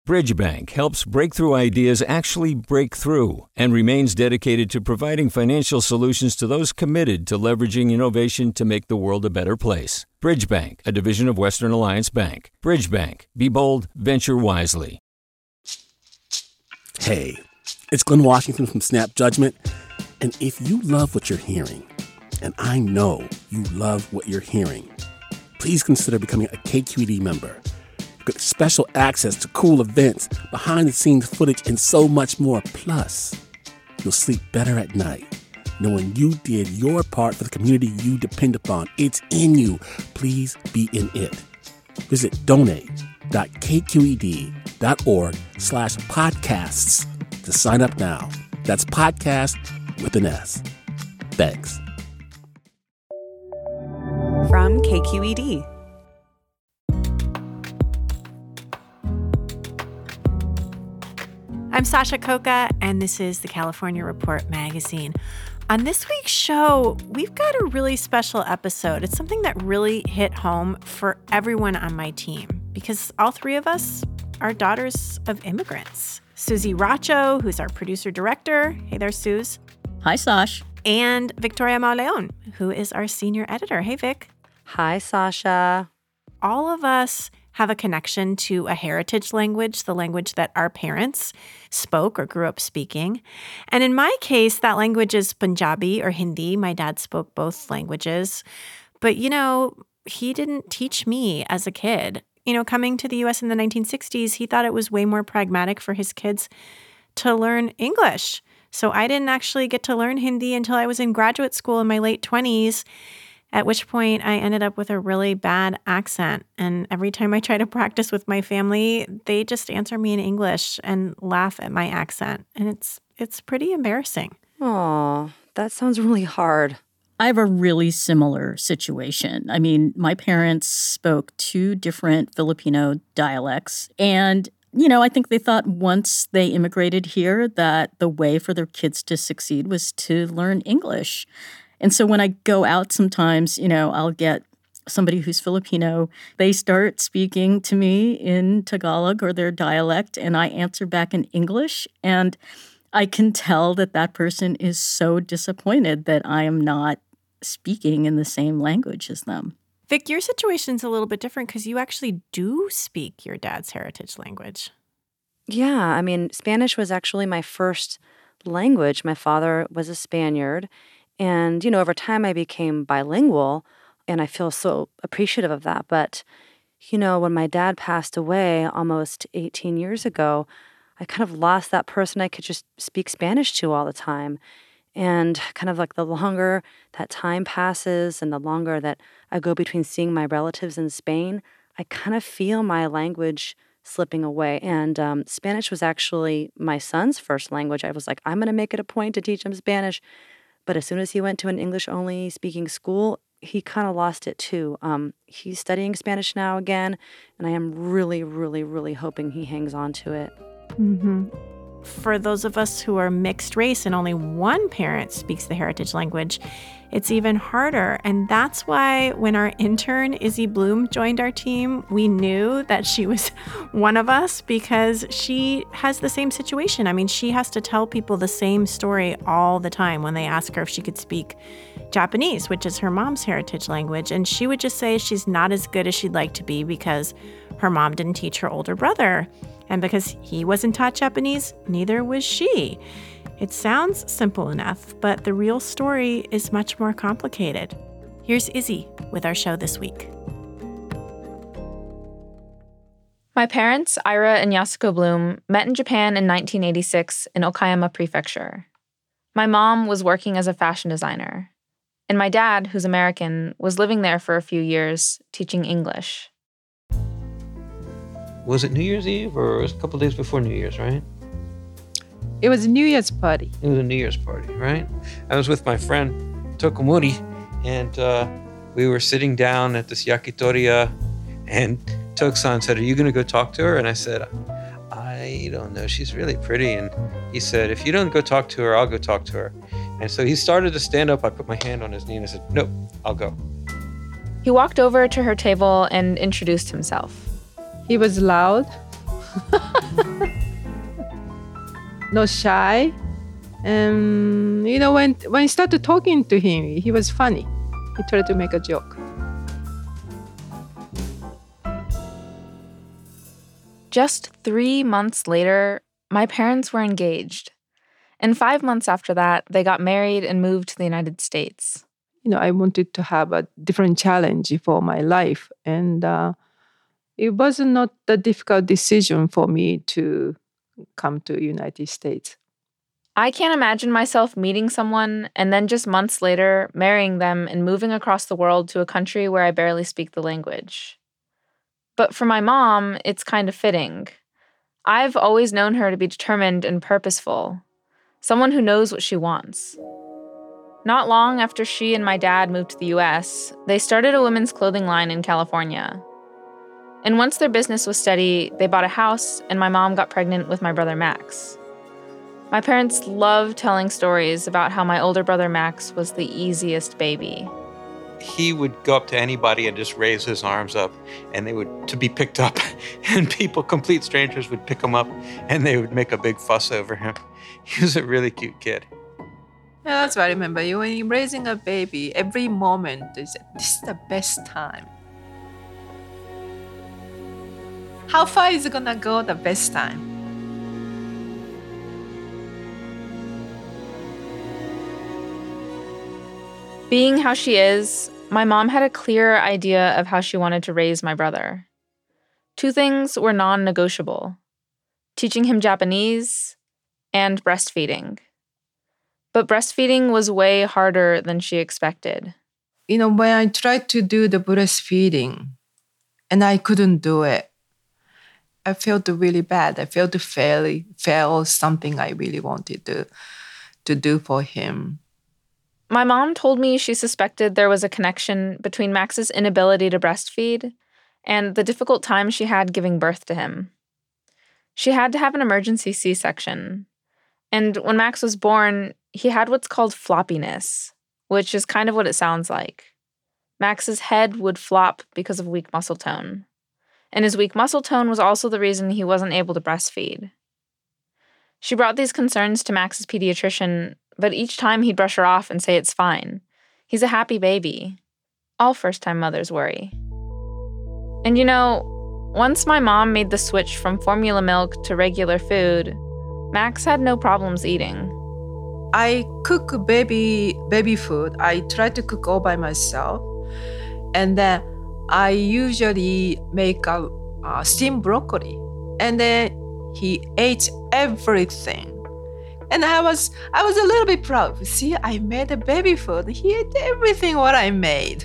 Bridgebank helps breakthrough ideas actually break through and remains dedicated to providing financial solutions to those committed to leveraging innovation to make the world a better place. Bridgebank, a division of Western Alliance Bank. Bridgebank. Be bold, venture wisely. Hey, it's Glenn Washington from Snap Judgment. And if you love what you're hearing, and I know you love what you're hearing, please consider becoming a KQED member. Get special access to cool events, behind-the-scenes footage, and so much more. Plus, you'll sleep better at night knowing you did your part for the community you depend upon. It's in you. Please be in it. Visit donate.kqed.org/podcasts to sign up now. That's podcast with an S. Thanks. From KQED. I'm Sasha Khokha, and this is the California Report magazine. On this week's show, we've got a really special episode. It's something that really hit home for everyone on my team, because all three of us are daughters of immigrants. Susie Racho, who's our producer-director. Hey there, Suze. Hi, Sash. And Victoria Mauleon, who is our senior editor. Hey, Vic. Hi, Sasha. All of us have a connection to a heritage language, the language that our parents spoke or grew up speaking. And in my case, that language is Punjabi or Hindi. My dad spoke both languages. But, he didn't teach me as a kid. Coming to the U.S. in the 1960s, he thought it was way more pragmatic for his kids to learn English. So I didn't actually get to learn Hindi until I was in graduate school in my late 20s. At which point I ended up with a really bad accent. And every time I try to practice with my family, they just answer me in English and laugh at my accent. And it's pretty embarrassing. Aw, that sounds really hard. I have a really similar situation. I mean, my parents spoke two different Filipino dialects. And, I think they thought once they immigrated here that the way for their kids to succeed was to learn English. And so when I go out sometimes, I'll get somebody who's Filipino. They start speaking to me in Tagalog or their dialect, and I answer back in English. And I can tell that that person is so disappointed that I am not speaking in the same language as them. Vic, your situation's a little bit different because you actually do speak your dad's heritage language. Yeah, Spanish was actually my first language. My father was a Spaniard. And, over time I became bilingual, and I feel so appreciative of that. But, when my dad passed away almost 18 years ago, I kind of lost that person I could just speak Spanish to all the time. And kind of like the longer that time passes and the longer that I go between seeing my relatives in Spain, I kind of feel my language slipping away. And Spanish was actually my son's first language. I was like, I'm going to make it a point to teach him Spanish. But as soon as he went to an English-only speaking school, he kind of lost it too. He's studying Spanish now again, and I am really, really, really hoping he hangs on to it. Mm-hmm. For those of us who are mixed race and only one parent speaks the heritage language, it's even harder. And that's why when our intern, Izzy Bloom, joined our team, we knew that she was one of us because she has the same situation. She has to tell people the same story all the time when they ask her if she could speak Japanese, which is her mom's heritage language. And she would just say she's not as good as she'd like to be because her mom didn't teach her older brother. And because he wasn't taught Japanese, neither was she. It sounds simple enough, but the real story is much more complicated. Here's Izzy with our show this week. My parents, Ira and Yasuko Bloom, met in Japan in 1986 in Okayama Prefecture. My mom was working as a fashion designer, and my dad, who's American, was living there for a few years, teaching English. Was it New Year's Eve or it was a couple days before New Year's, right? It was a New Year's party. It was a New Year's party, right? I was with my friend Tokumori, and we were sitting down at this yakitoriya, and Tok-san said, "Are you going to go talk to her?" And I said, "I don't know. She's really pretty." And he said, "If you don't go talk to her, I'll go talk to her." And so he started to stand up. I put my hand on his knee and I said, "Nope, I'll go." He walked over to her table and introduced himself. He was loud, Not shy. And, when I started talking to him, he was funny. He tried to make a joke. Just 3 months later, my parents were engaged. And 5 months after that, they got married and moved to the United States. I wanted to have a different challenge for my life. And it was not a difficult decision for me to come to the United States. I can't imagine myself meeting someone and then just months later marrying them and moving across the world to a country where I barely speak the language. But for my mom, it's kind of fitting. I've always known her to be determined and purposeful, someone who knows what she wants. Not long after she and my dad moved to the US, they started a women's clothing line in California. And once their business was steady, they bought a house and my mom got pregnant with my brother Max. My parents loved telling stories about how my older brother Max was the easiest baby. He would go up to anybody and just raise his arms up, and they would to be picked up, and people, complete strangers, would pick him up, and they would make a big fuss over him. He was a really cute kid. Yeah, that's what I remember. When you're raising a baby, every moment this is the best time. How far is it gonna go the best time? Being how she is, my mom had a clear idea of how she wanted to raise my brother. 2 things were non-negotiable: teaching him Japanese and breastfeeding. But breastfeeding was way harder than she expected. When I tried to do the breastfeeding and I couldn't do it, I felt really bad. I felt to fail something I really wanted to do for him. My mom told me she suspected there was a connection between Max's inability to breastfeed and the difficult time she had giving birth to him. She had to have an emergency C-section. And when Max was born, he had what's called floppiness, which is kind of what it sounds like. Max's head would flop because of weak muscle tone. And his weak muscle tone was also the reason he wasn't able to breastfeed. She brought these concerns to Max's pediatrician, but each time he'd brush her off and say it's fine. He's a happy baby. All first-time mothers worry. And once my mom made the switch from formula milk to regular food, Max had no problems eating. I cook baby food. I try to cook all by myself. And then I usually make a steamed broccoli. And then he ate everything. And I was a little bit proud. See, I made a baby food. He ate everything what I made.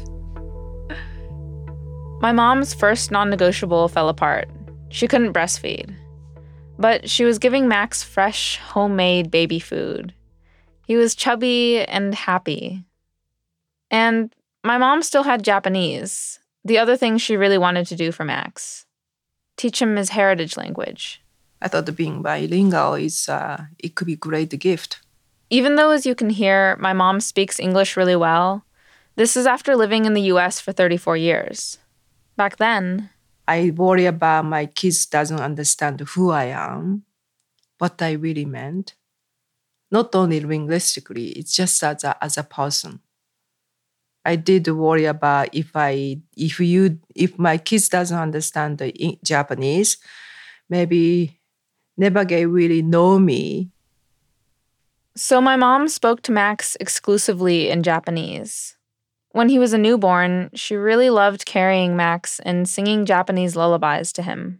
My mom's first non-negotiable fell apart. She couldn't breastfeed. But she was giving Max fresh, homemade baby food. He was chubby and happy. And my mom still had Japanese, the other thing she really wanted to do for Max. Teach him his heritage language. I thought being bilingual it could be a great gift. Even though, as you can hear, my mom speaks English really well, this is after living in the US for 34 years. Back then, I worry about my kids doesn't understand who I am, what I really meant. Not only linguistically, it's just as a person. I did worry about if my kids doesn't understand the Japanese, maybe never get really know me. So my mom spoke to Max exclusively in Japanese. When he was a newborn, she really loved carrying Max and singing Japanese lullabies to him.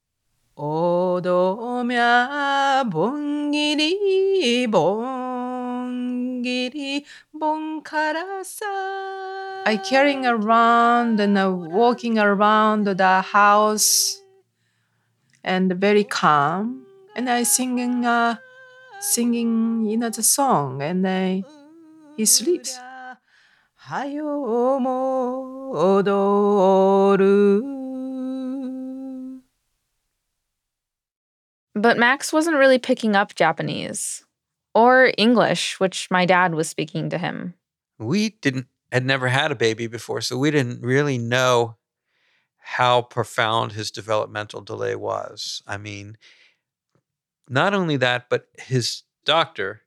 Odomya bongiri bongiri bongkarasa. I carrying around and walking around the house and very calm. And I singing the song and he sleeps. But Max wasn't really picking up Japanese or English, which my dad was speaking to him. We had never had a baby before, so we didn't really know how profound his developmental delay was. I mean, not only that, but his doctor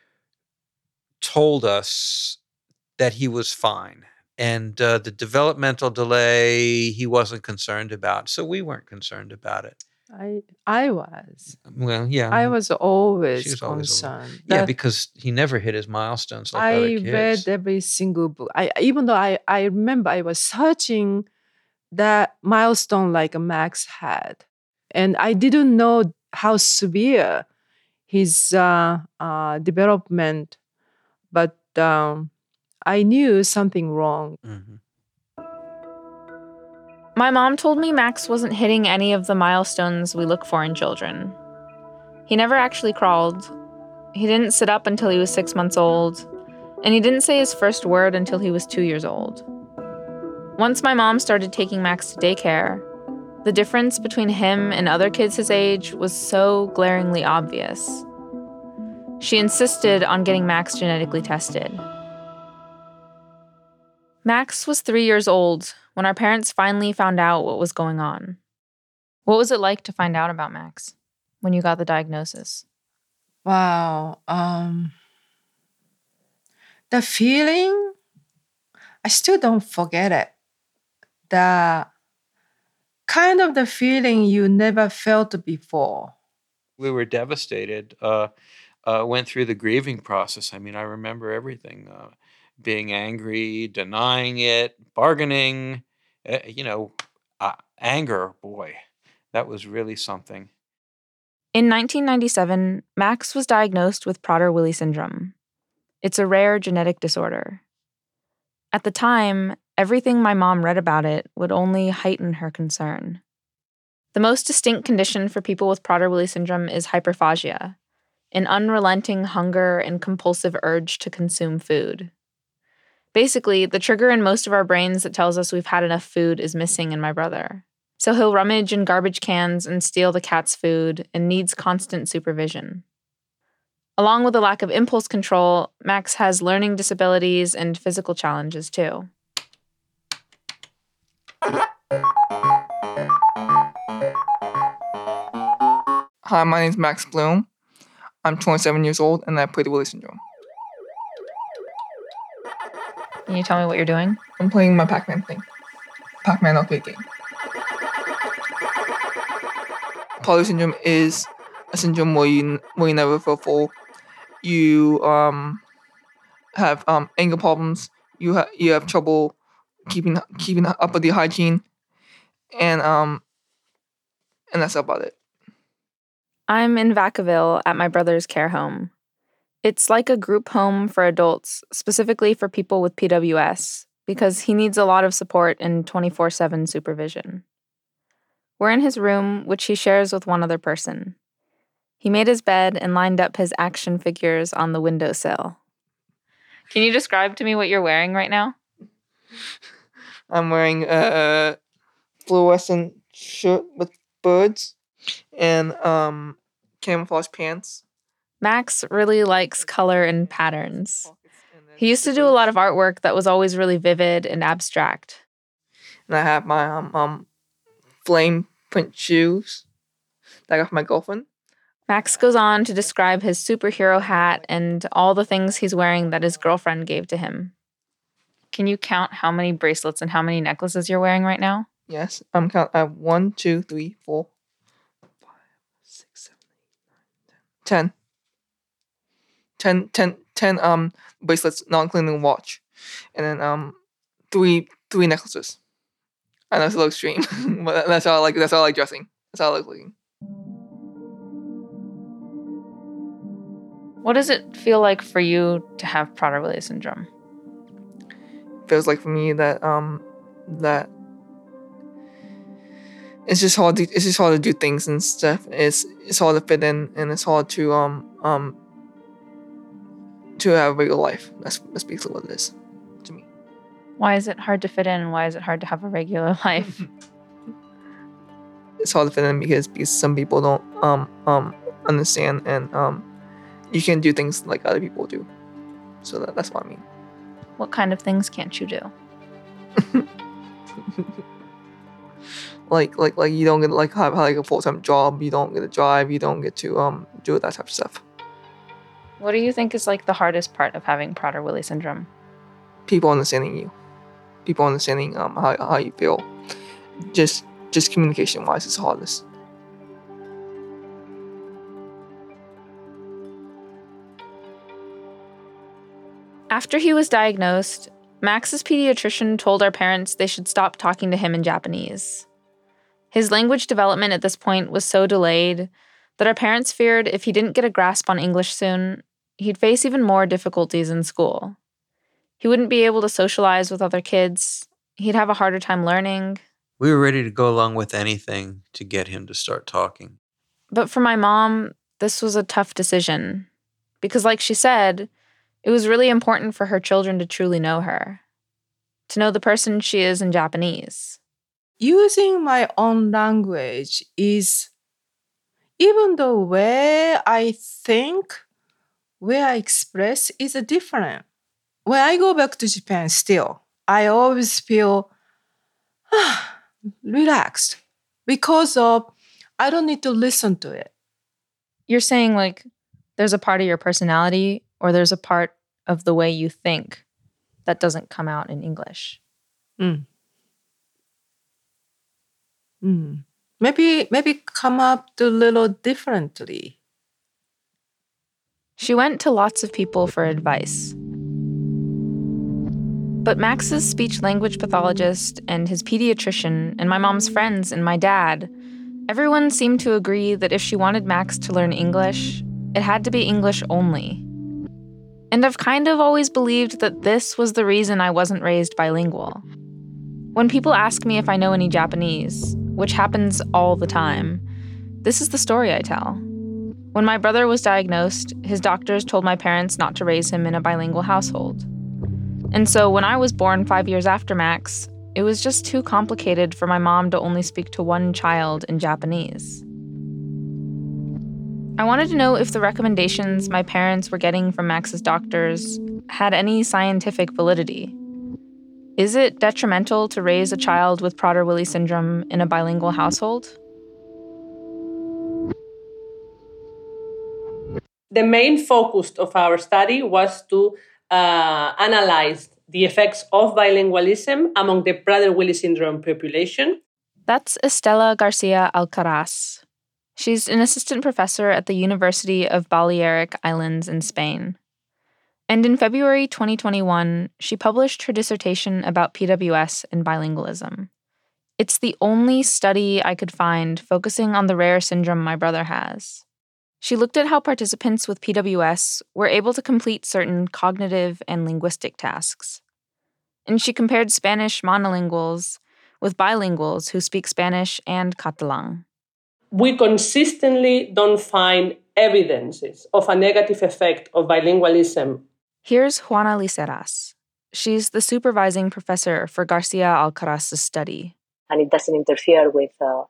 told us that he was fine. And the developmental delay, he wasn't concerned about. So we weren't concerned about it. I was. Well, yeah. I was always She was always concerned. yeah, because he never hit his milestones like other I kids. read every single book. Even though I remember I was searching that milestone like Max had. And I didn't know how severe his development, but I knew something wrong. Mhm. My mom told me Max wasn't hitting any of the milestones we look for in children. He never actually crawled. He didn't sit up until he was 6 months old. And he didn't say his first word until he was 2 years old. Once my mom started taking Max to daycare, the difference between him and other kids his age was so glaringly obvious. She insisted on getting Max genetically tested. Max was 3 years old when our parents finally found out what was going on. What was it like to find out about Max when you got the diagnosis? Wow. The feeling, I still don't forget it. The kind of the feeling you never felt before. We were devastated. Went through the grieving process. I mean, I remember everything. Being angry, denying it, bargaining, anger, boy, that was really something. In 1997, Max was diagnosed with Prader-Willi syndrome. It's a rare genetic disorder. At the time, everything my mom read about it would only heighten her concern. The most distinct condition for people with Prader-Willi syndrome is hyperphagia, an unrelenting hunger and compulsive urge to consume food. Basically, the trigger in most of our brains that tells us we've had enough food is missing in my brother. So he'll rummage in garbage cans and steal the cat's food and needs constant supervision. Along with a lack of impulse control, Max has learning disabilities and physical challenges too. Hi, my name is Max Bloom. I'm 27 years old and I have Prader-Willi syndrome. Can you tell me what you're doing? I'm playing my Pac-Man thing. Pac-Man arcade game. Prader syndrome is a syndrome where you never feel full. You have anger problems. You have trouble keeping up with your hygiene, and that's about it. I'm in Vacaville at my brother's care home. It's like a group home for adults, specifically for people with PWS, because he needs a lot of support and 24/7 supervision. We're in his room, which he shares with one other person. He made his bed and lined up his action figures on the windowsill. Can you describe to me what you're wearing right now? I'm wearing a fluorescent shirt with birds and camouflage pants. Max really likes color and patterns. He used to do a lot of artwork that was always really vivid and abstract. And I have my flame print shoes that I got from my girlfriend. Max goes on to describe his superhero hat and all the things he's wearing that his girlfriend gave to him. Can you count how many bracelets and how many necklaces you're wearing right now? Yes, I'm counting. I have 1, 2, 3, 4, 5, 6, 7, 8, 9, 10. 10 bracelets, not including the watch, and then 3 necklaces. I know it's a little extreme, but that's how I like. That's how I like dressing. That's how I like looking. What does it feel like for you to have Prader-Willi syndrome? Feels like for me that that it's just hard to do things and stuff. It's hard to fit in, and it's hard to have a regular life. That's basically what it is to me. Why is it hard to fit in, and why is it hard to have a regular life? It's hard to fit in because some people don't understand, and you can't do things like other people do. So that's what I mean. What kind of things can't you do? Like you don't get like have like a full-time job, you don't get to drive, you don't get to do that type of stuff. What do you think is like the hardest part of having Prader-Willi syndrome? People understanding you, people understanding how you feel. Just communication-wise is hardest. After he was diagnosed, Max's pediatrician told our parents they should stop talking to him in Japanese. His language development at this point was so delayed that our parents feared if he didn't get a grasp on English soon, he'd face even more difficulties in school. He wouldn't be able to socialize with other kids. He'd have a harder time learning. We were ready to go along with anything to get him to start talking. But for my mom, this was a tough decision. Because like she said, it was really important for her children to truly know her, to know the person she is in Japanese. Using my own language is, even the way I think, where I express is different. When I go back to Japan still, I always feel relaxed because of I don't need to listen to it. You're saying like there's a part of your personality or there's a part of the way you think that doesn't come out in English. Maybe come up a little differently. She went to lots of people for advice. But Max's speech-language pathologist and his pediatrician and my mom's friends and my dad, everyone seemed to agree that if she wanted Max to learn English, it had to be English only. And I've kind of always believed that this was the reason I wasn't raised bilingual. When people ask me if I know any Japanese, which happens all the time, this is the story I tell. When my brother was diagnosed, his doctors told my parents not to raise him in a bilingual household. And so when I was born 5 years after Max, it was just too complicated for my mom to only speak to one child in Japanese. I wanted to know if the recommendations my parents were getting from Max's doctors had any scientific validity. Is it detrimental to raise a child with Prader-Willi syndrome in a bilingual household? The main focus of our study was to analyze the effects of bilingualism among the Prader-Willi syndrome population. That's Estela Garcia Alcaraz. She's an assistant professor at the University of Balearic Islands in Spain. And in February 2021, she published her dissertation about PWS and bilingualism. It's the only study I could find focusing on the rare syndrome my brother has. She looked at how participants with PWS were able to complete certain cognitive and linguistic tasks. And she compared Spanish monolinguals with bilinguals who speak Spanish and Catalan. We consistently don't find evidences of a negative effect of bilingualism. Here's Juana Liceras. She's the supervising professor for Garcia Alcaraz's study. And it doesn't interfere with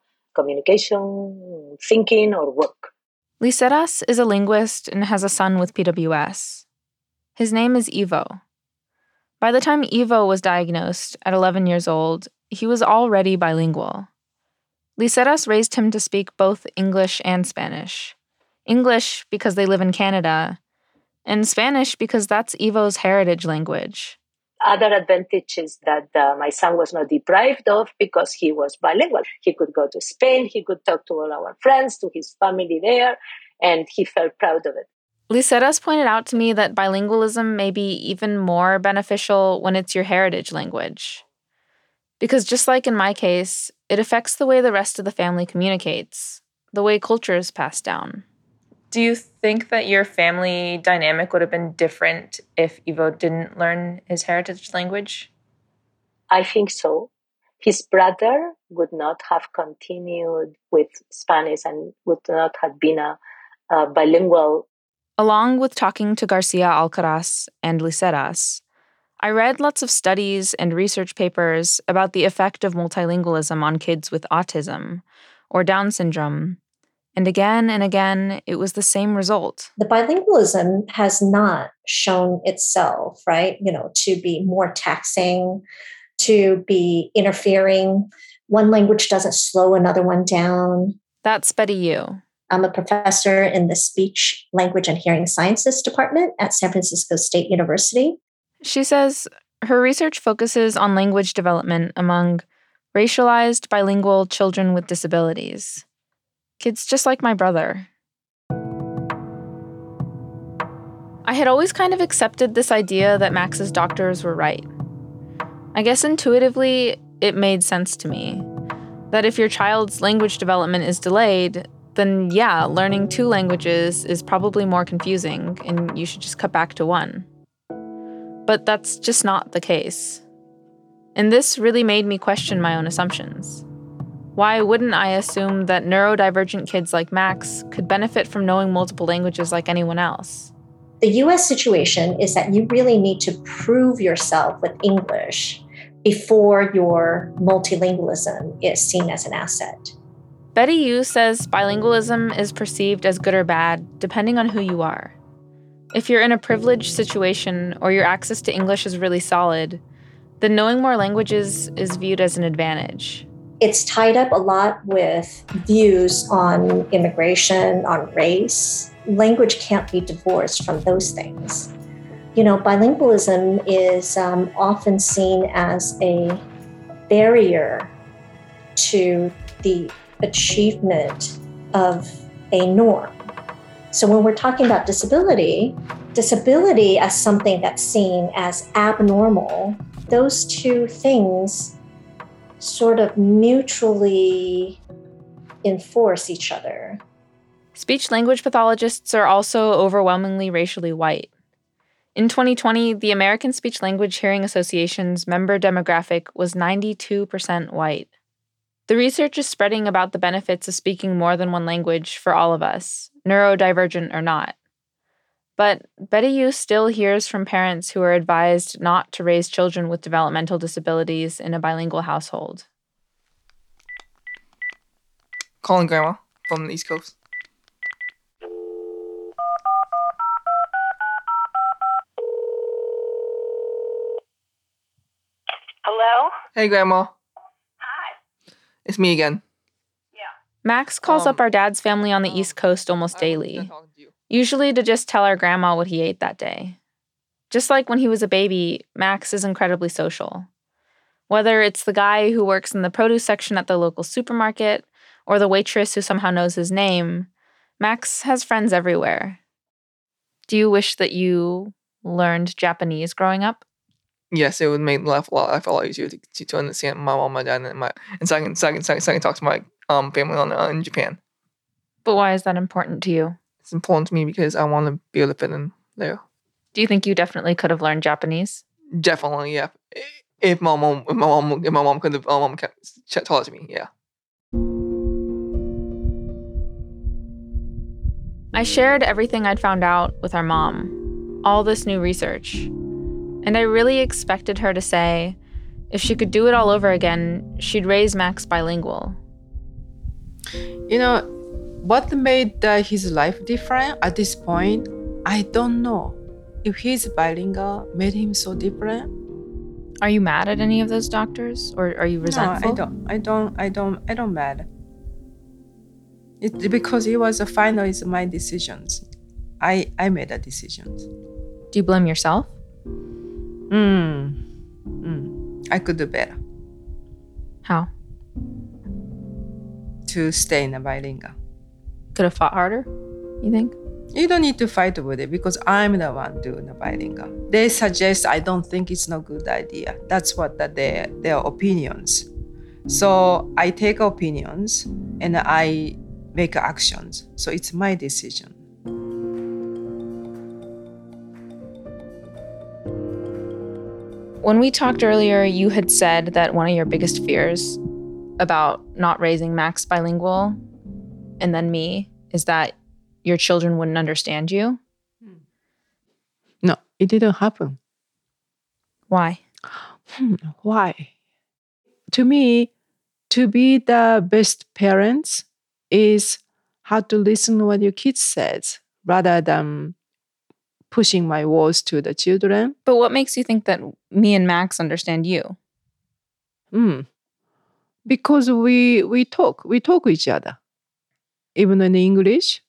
communication, thinking, or work. Liceras is a linguist and has a son with PWS. His name is Ivo. By the time Ivo was diagnosed at 11 years old, he was already bilingual. Liceras raised him to speak both English and Spanish. English because they live in Canada, and Spanish because that's Ivo's heritage language. Other advantage is that my son was not deprived of because he was bilingual. He could go to Spain, he could talk to all our friends, to his family there, and he felt proud of it. Liceras pointed out to me that bilingualism may be even more beneficial when it's your heritage language. Because just like in my case, it affects the way the rest of the family communicates, the way culture is passed down. Do you think that your family dynamic would have been different if Ivo didn't learn his heritage language? I think so. His brother would not have continued with Spanish and would not have been a bilingual. Along with talking to Garcia Alcaraz and Liceras, I read lots of studies and research papers about the effect of multilingualism on kids with autism or Down syndrome. And again, it was the same result. The bilingualism has not shown itself, right, to be more taxing, to be interfering one language doesn't slow another one down. That's Betty Yu. I'm a professor in the Speech, Language, and Hearing Sciences department at San Francisco State University. She says her research focuses on language development among racialized bilingual children with disabilities. Kids just like my brother. I had always kind of accepted this idea that Max's doctors were right. I guess intuitively, it made sense to me that if your child's language development is delayed, then yeah, learning 2 languages is probably more confusing and you should just cut back to 1. But that's just not the case. And this really made me question my own assumptions. Why wouldn't I assume that neurodivergent kids like Max could benefit from knowing multiple languages like anyone else? The US situation is that you really need to prove yourself with English before your multilingualism is seen as an asset. Betty Yu says bilingualism is perceived as good or bad depending on who you are. If you're in a privileged situation or your access to English is really solid, then knowing more languages is viewed as an advantage. It's tied up a lot with views on immigration, on race. Language can't be divorced from those things. You know, bilingualism is often seen as a barrier to the achievement of a norm. So when we're talking about disability as something that's seen as abnormal, those two things sort of mutually enforce each other. Speech-language pathologists are also overwhelmingly racially white. In 2020, the American Speech-Language Hearing Association's member demographic was 92% white. The research is spreading about the benefits of speaking more than one language for all of us, neurodivergent or not. But Betty Yu still hears from parents who are advised not to raise children with developmental disabilities in a bilingual household. Calling Grandma from the East Coast. Hello? Hey, Grandma. Hi. It's me again. Max calls up our dad's family on the East Coast almost daily, usually to just tell our grandma what he ate that day. Just like when he was a baby, Max is incredibly social. Whether it's the guy who works in the produce section at the local supermarket or the waitress who somehow knows his name, Max has friends everywhere. Do you wish that you learned Japanese growing up? Yes, it would make life a lot easier to understand my mom, my dad, and so I can talk to my family in Japan. But why is that important to you? It's important to me because I want to be able to fit in there. Do you think you definitely could have learned Japanese? Definitely, yeah. If my mom could have taught it to me, yeah. I shared everything I'd found out with our mom, all this new research. And I really expected her to say, if she could do it all over again, she'd raise Max bilingual. You know, what made his life different at this point, I don't know. If he's bilingual, made him so different. Are you mad at any of those doctors, or are you resentful? No, I don't mad. It's because it was finally my decisions. I made a decisions. Do you blame yourself? I could do better. How? To stay in a bilingual. Could have fought harder, you think? You don't need to fight with it because I'm the one doing the bilingual. They suggest I don't think it's no good idea. That's what their opinions. So I take opinions and I make actions. So it's my decision. When we talked earlier, you had said that one of your biggest fears about not raising Max bilingual, and then me, is that your children wouldn't understand you. No, it didn't happen. Why? Why? To me, to be the best parents is how to listen to what your kids says rather than pushing my words to the children. But what makes you think that me and Max understand you? because we talk each other, even in English.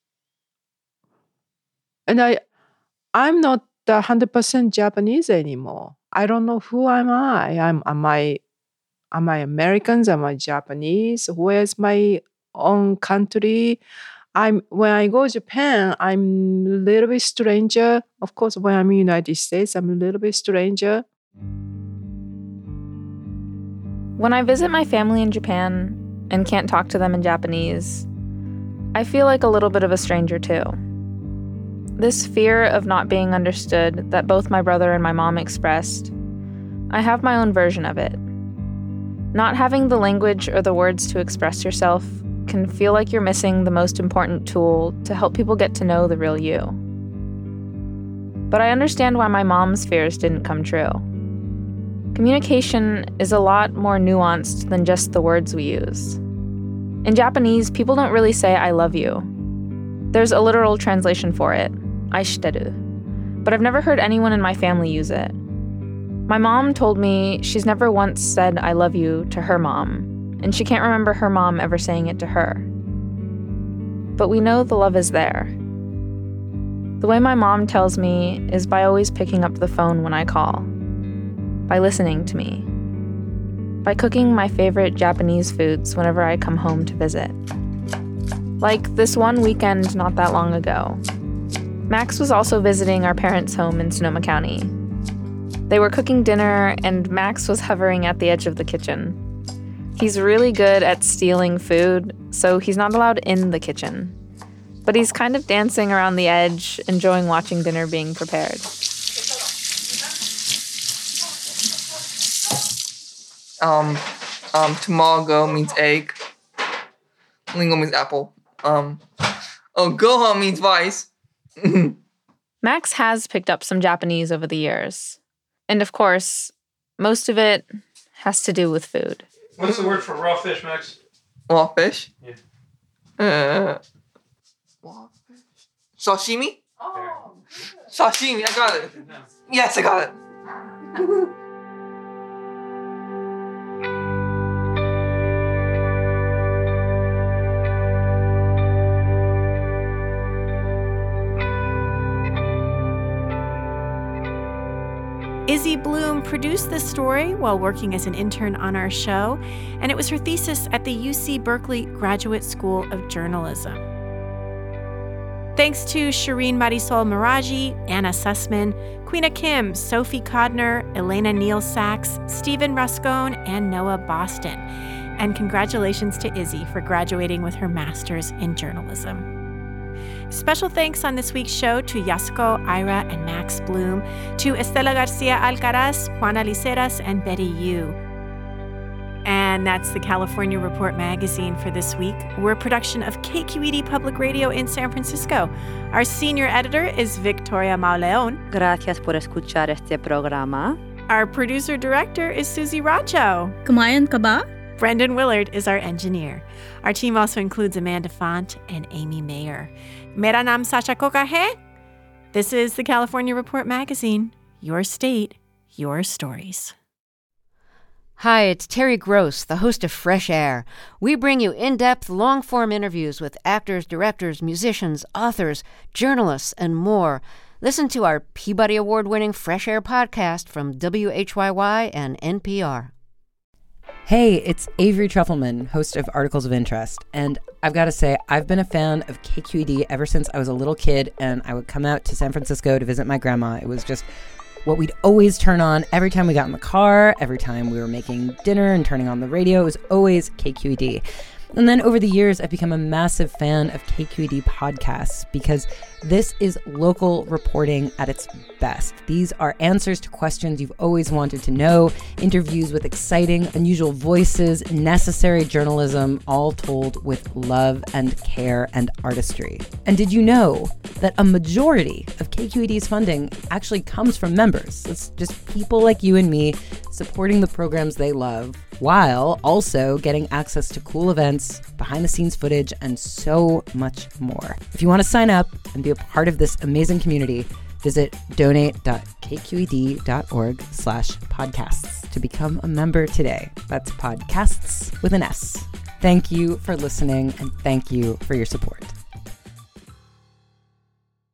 And I'm not 100% Japanese anymore. I don't know who am I. Am I Americans? Am I Japanese? Where's my own country? When I go to Japan, I'm a little bit stranger. Of course, when I'm in the United States, I'm a little bit stranger. When I visit my family in Japan and can't talk to them in Japanese, I feel like a little bit of a stranger too. This fear of not being understood that both my brother and my mom expressed, I have my own version of it. Not having the language or the words to express yourself can feel like you're missing the most important tool to help people get to know the real you. But I understand why my mom's fears didn't come true. Communication is a lot more nuanced than just the words we use. In Japanese, people don't really say I love you. There's a literal translation for it, aishiteru, but I've never heard anyone in my family use it. My mom told me she's never once said I love you to her mom, and she can't remember her mom ever saying it to her. But we know the love is there. The way my mom tells me is by always picking up the phone when I call, by listening to me, by cooking my favorite Japanese foods whenever I come home to visit. Like this one weekend not that long ago. Max was also visiting our parents' home in Sonoma County. They were cooking dinner, and Max was hovering at the edge of the kitchen. He's really good at stealing food, so he's not allowed in the kitchen. But he's kind of dancing around the edge, enjoying watching dinner being prepared. Tamago means egg. Lingo means apple. Gohan means vice. Max has picked up some Japanese over the years. And of course, most of it has to do with food. What's the word for raw fish, Max? Raw fish? Yeah. Raw fish. Sashimi? Oh. Sashimi, I got it. Yes, I got it. Izzy Bloom produced this story while working as an intern on our show, and it was her thesis at the UC Berkeley Graduate School of Journalism. Thanks to Shireen Marisol Meraji, Anna Sussman, Queena Kim, Sophie Codner, Elena Neal Sachs, Stephen Rascone, and Noah Boston. And congratulations to Izzy for graduating with her master's in journalism. Special thanks on this week's show to Yasuko, Ira, and Max Bloom, to Estela Garcia Alcaraz, Juana Liceras, and Betty Yu. And that's the California Report magazine for this week. We're a production of KQED Public Radio in San Francisco. Our senior editor is Victoria Mauleon. Gracias por escuchar este programa. Our producer-director is Susie Racho. Kamayan ka ba? Brendan Willard is our engineer. Our team also includes Amanda Font and Amy Mayer. Mera naam Sasha Koka hai. This is the California Report magazine. Your state, your stories. Hi, it's Terry Gross, the host of Fresh Air. We bring you in-depth, long-form interviews with actors, directors, musicians, authors, journalists, and more. Listen to our Peabody Award-winning Fresh Air podcast from WHYY and NPR. Hey, it's Avery Trufelman, host of Articles of Interest, and I've got to say, I've been a fan of KQED ever since I was a little kid, and I would come out to San Francisco to visit my grandma. It was just what we'd always turn on every time we got in the car, every time we were making dinner and turning on the radio. It was always KQED. And then over the years, I've become a massive fan of KQED podcasts because this is local reporting at its best. These are answers to questions you've always wanted to know, interviews with exciting, unusual voices, necessary journalism, all told with love and care and artistry. And did you know that a majority of KQED's funding actually comes from members? It's just people like you and me supporting the programs they love, while also getting access to cool events, behind-the-scenes footage, and so much more. If you want to sign up and be a part of this amazing community, visit donate.kqed.org/podcasts. to become a member today. That's podcasts with an S. Thank you for listening, and thank you for your support.